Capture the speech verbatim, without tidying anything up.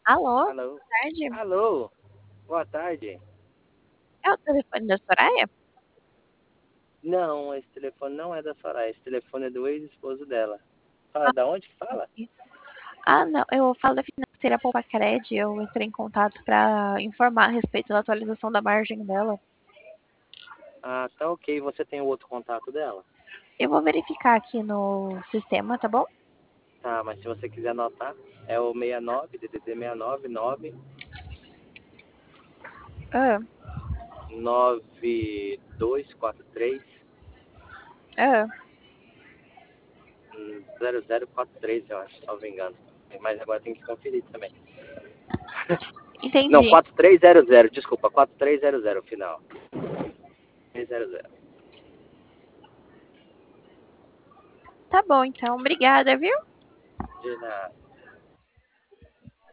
Alô, Alô? boa tarde. Alô? Boa tarde. É o telefone da Soraya? Não, esse telefone não é da Soraya. Esse telefone é do ex-esposo dela. Ah, Fala, da onde que fala? ok. Ah, não, eu falo da financeira Poupa-Cred, eu entrei em contato para informar a respeito da atualização da margem dela. Ah, tá ok. Você tem o outro contato dela? Eu vou verificar aqui no sistema, tá bom? Tá, mas se você quiser anotar, é o sessenta e nove, D D D sessenta e nove, nove, Ah, nove dois quatro três, ah, hum, zero zero quatro três, eu acho, salvo engano. Mas agora tem que conferir também. Não, entendi. quatro três zero zero, desculpa, quatro três zero zero, final. três zero zero. Tá bom, então, obrigada, viu?